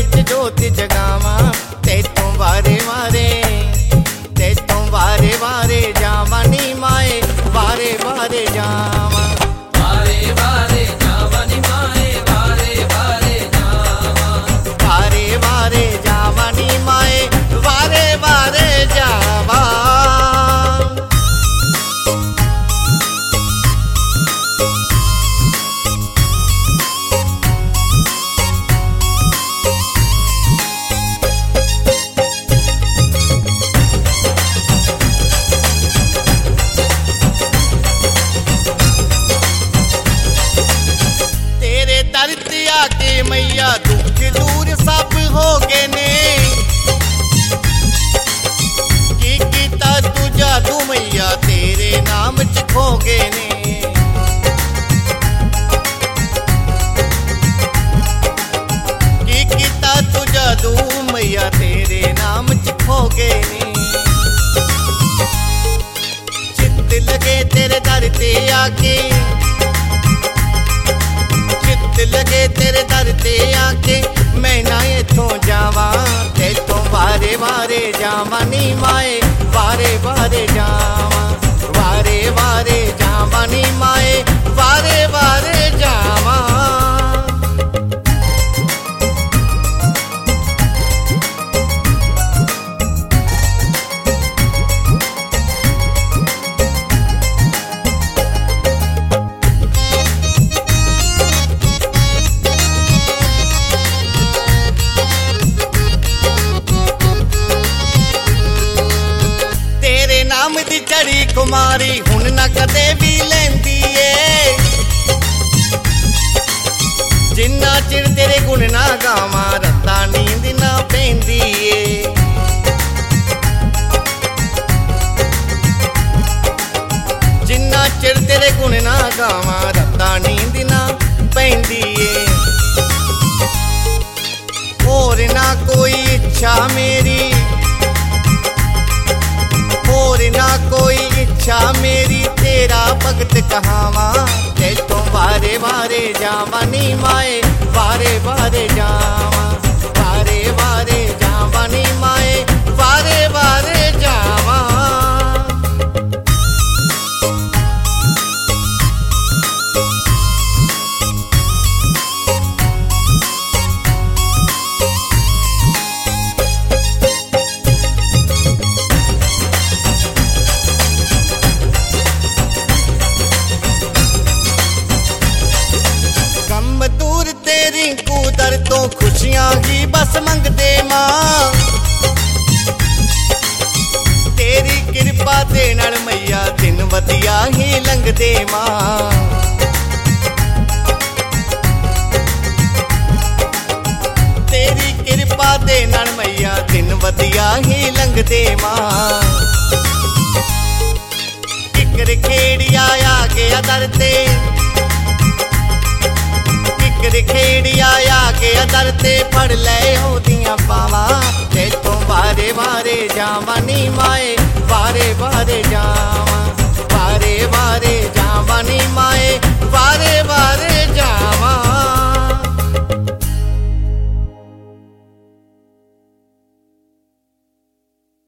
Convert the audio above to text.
विच जोत जगावा, तेतों वारे वारे जावा नी माए, वारे वारे जावा, वारे वारे जावा नी माए, वारे वारे जावा, वारे वारे जावा नी माए, वारे वारे जावा। धरती आके मैया दुख दूर सब हो गए ने, की कीता तू जादू मैया तेरे नाम च खो गए ने, की कीता तू जादू मैया तेरे नाम च खो गए ने। चित लगे तेरे दर ते आके, लगे तेरे दर ते आके, मैं ना इथों जावा, तेतों वारे वारे जावा नी माए, वारे वारे जावा, वारे वारे जावा नी माए, वारे वारे जावा। नाम दी चढ़ी कुमारी हुण ना कदे भी लैंदी ए, जिन्ना चिर तेरे गुण ना गावा रत्ता नींद ना पैंदी ए, जिन्ना चिर तेरे गुण ना गावा रत्ता नींद ना पैंदी ए। होर ना कोई इच्छा मेरी, और ना कोई इच्छा मेरी, तेरा भगत कहावा, तेतों वारे वारे जावा नी माए, वारे वारे जावा, वारे वारे जावा नी माए, वारे वारे जावा। दर तो खुशियां ही बस मंगदे मां, तेरी कृपा दे नाल मैया दिन वधिया ही लंघदे मां, तेरी कृपा दे नाल मैया दिन वधिया ही लंघदे मां। किकर खेड़िया आ गया दर ते, खेड़िया आके दर ते फड़ ले ओदियां पावा, तेतों वारे वारे जावा नी माए,